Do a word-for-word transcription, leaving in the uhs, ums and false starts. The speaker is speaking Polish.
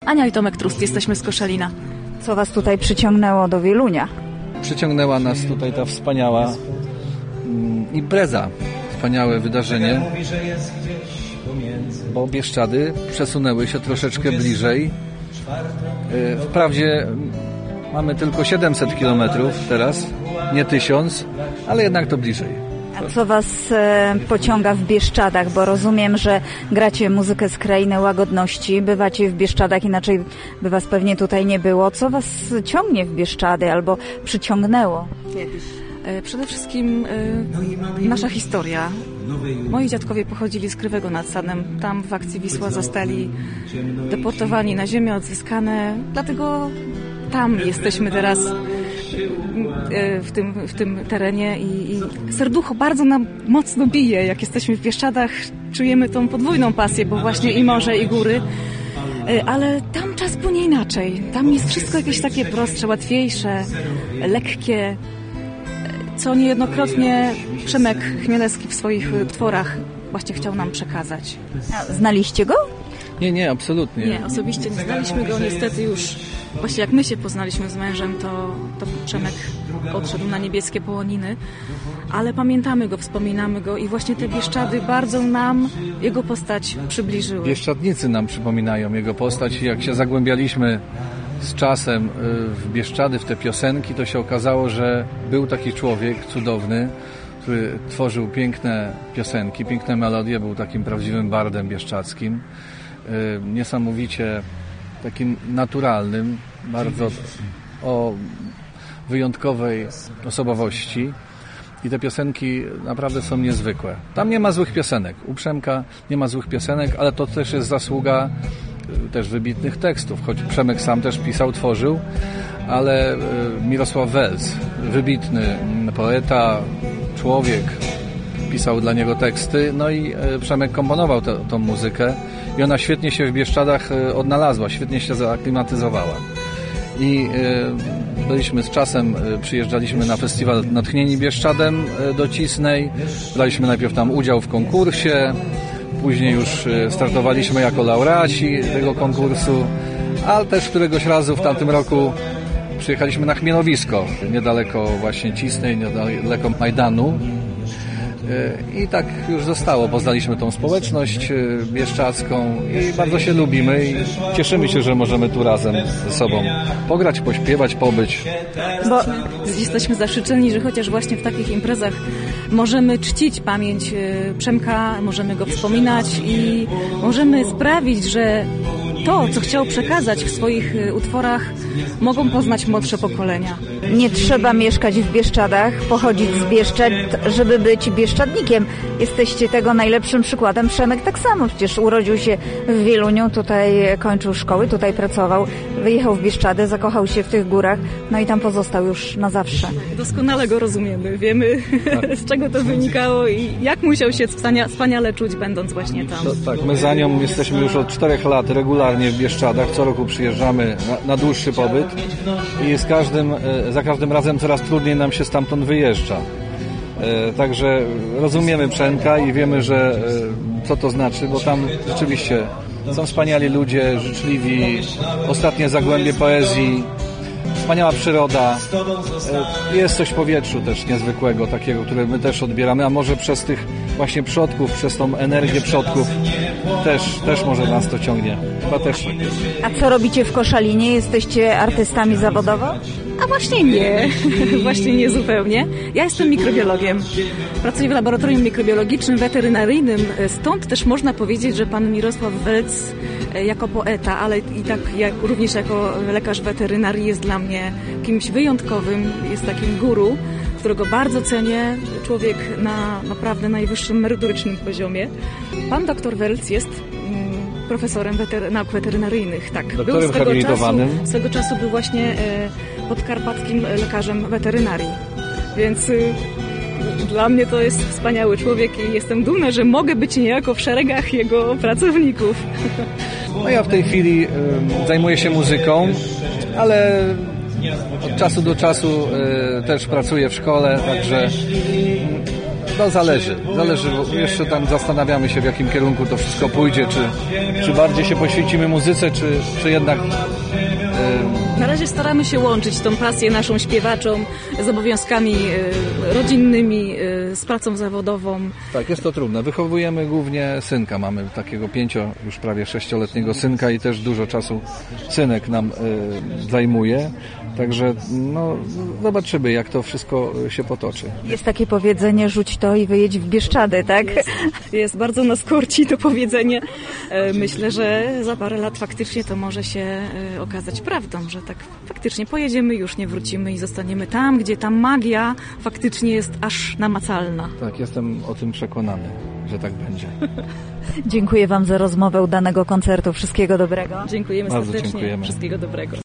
Ania i Tomek Trust, jesteśmy z Koszalina. Co was tutaj przyciągnęło do Wielunia? Przyciągnęła nas tutaj ta wspaniała mm, impreza, wspaniałe wydarzenie, bo Bieszczady przesunęły się troszeczkę bliżej. Wprawdzie mamy tylko siedemset kilometrów teraz, nie tysiąc, ale jednak to bliżej. A co was e, pociąga w Bieszczadach? Bo rozumiem, że gracie muzykę z krainy łagodności, bywacie w Bieszczadach, inaczej by was pewnie tutaj nie było. Co was ciągnie w Bieszczady albo przyciągnęło kiedyś? Przede wszystkim y, nasza historia. Moi dziadkowie pochodzili z Krywego nad Sadem. Tam w akcji Wisła zostali deportowani na ziemię odzyskane. Dlatego tam jesteśmy teraz y, w tym, w tym terenie i, i serducho bardzo nam mocno bije. Jak jesteśmy w Bieszczadach, czujemy tą podwójną pasję, bo właśnie i morze, i góry. Y, ale tam czas płynie inaczej. Tam jest wszystko jakieś takie prostsze, łatwiejsze, lekkie. Co niejednokrotnie Przemek Chmielewski w swoich tworach właśnie chciał nam przekazać. A znaliście go? Nie, nie, absolutnie. Nie, osobiście nie znaliśmy go. Niestety już właśnie jak my się poznaliśmy z mężem, to, to Przemek odszedł na niebieskie połoniny. Ale pamiętamy go, wspominamy go i właśnie te Bieszczady bardzo nam jego postać przybliżyły. Bieszczadnicy nam przypominają jego postać i jak się zagłębialiśmy z czasem w Bieszczady, w te piosenki, to się okazało, że był taki człowiek cudowny, który tworzył piękne piosenki, piękne melodie, był takim prawdziwym bardem bieszczadzkim, niesamowicie takim naturalnym, bardzo o wyjątkowej osobowości i te piosenki naprawdę są niezwykłe. Tam nie ma złych piosenek, u Przemka nie ma złych piosenek, ale to też jest zasługa też wybitnych tekstów, choć Przemek sam też pisał, tworzył, ale Mirosław Welc, wybitny poeta, człowiek, pisał dla niego teksty, no i Przemek komponował tę, tą muzykę i ona świetnie się w Bieszczadach odnalazła, świetnie się zaaklimatyzowała. I byliśmy z czasem, przyjeżdżaliśmy na festiwal Natchnieni Bieszczadem do Cisnej, braliśmy najpierw tam udział w konkursie, później już startowaliśmy jako laureaci tego konkursu, ale też któregoś razu w tamtym roku przyjechaliśmy na Chmielowisko, niedaleko właśnie Cisnej, niedaleko Majdanu. I tak już zostało. Poznaliśmy tą społeczność bieszczadzką i bardzo się lubimy i cieszymy się, że możemy tu razem ze sobą pograć, pośpiewać, pobyć. Bo jesteśmy zaszczyceni, że chociaż właśnie w takich imprezach możemy czcić pamięć Przemka, możemy go wspominać i możemy sprawić, że to, co chciał przekazać w swoich utworach, mogą poznać młodsze pokolenia. Nie trzeba mieszkać w Bieszczadach, pochodzić z Bieszczad, żeby być bieszczadnikiem. Jesteście tego najlepszym przykładem. Przemek tak samo, przecież urodził się w Wieluniu, tutaj kończył szkoły, tutaj pracował, wyjechał w Bieszczady, zakochał się w tych górach, no i tam pozostał już na zawsze. Doskonale go rozumiemy, wiemy tak. z czego to wynikało i jak musiał się wspania- wspaniale czuć, będąc właśnie tam. To, tak, my za nią jesteśmy już od czterech lat regularnie w Bieszczadach, co roku przyjeżdżamy na, na dłuższy pobyt i z każdym, za każdym razem coraz trudniej nam się stamtąd wyjeżdża. Także rozumiemy Przemka i wiemy, że co to znaczy, bo tam rzeczywiście są wspaniali ludzie, życzliwi, ostatnie zagłębie poezji, wspaniała przyroda. Jest coś w powietrzu też niezwykłego, takiego, które my też odbieramy, a może przez tych właśnie przodków, przez tą energię przodków też, też może nas to ciągnie. Chyba też. A co robicie w Koszalinie? Jesteście artystami zawodowo? A właśnie nie, właśnie nie zupełnie. Ja jestem mikrobiologiem. Pracuję w laboratorium mikrobiologicznym, weterynaryjnym, stąd też można powiedzieć, że pan Mirosław Welc jako poeta, ale i tak jak, również jako lekarz weterynarii jest dla mnie kimś wyjątkowym, jest takim guru, którego bardzo cenię, człowiek na naprawdę najwyższym merytorycznym poziomie. Pan doktor Welc jest profesorem wetery- nauk weterynaryjnych, tak. Doktorem był swego habilitowanym. czasu, swego czasu był właśnie e, podkarpackim lekarzem weterynarii. Więc y, dla mnie to jest wspaniały człowiek i jestem dumna, że mogę być niejako w szeregach jego pracowników. No ja w tej chwili y, zajmuję się muzyką, ale od czasu do czasu y, też pracuję w szkole, także No zależy, zależy, bo jeszcze tam zastanawiamy się, w jakim kierunku to wszystko pójdzie, czy, czy bardziej się poświęcimy muzyce, czy, czy jednak... Na razie staramy się łączyć tą pasję naszą śpiewaczą z obowiązkami rodzinnymi, z pracą zawodową. Tak, jest to trudne. Wychowujemy głównie synka. Mamy takiego pięcio, już prawie sześcioletniego synka i też dużo czasu synek nam y, zajmuje. Także no, zobaczymy, jak to wszystko się potoczy. Jest takie powiedzenie, rzuć to i wyjedź w Bieszczady, tak? Jest, jest bardzo nas korci to powiedzenie. Myślę, że za parę lat faktycznie to może się okazać prawdą, że tak faktycznie pojedziemy, już nie wrócimy i zostaniemy tam, gdzie ta magia faktycznie jest aż namacalna. Tak, jestem o tym przekonany, że tak będzie. Dziękuję Wam za rozmowę, udanego koncertu. Wszystkiego dobrego. Dziękujemy Bardzo serdecznie. dziękujemy. Wszystkiego dobrego.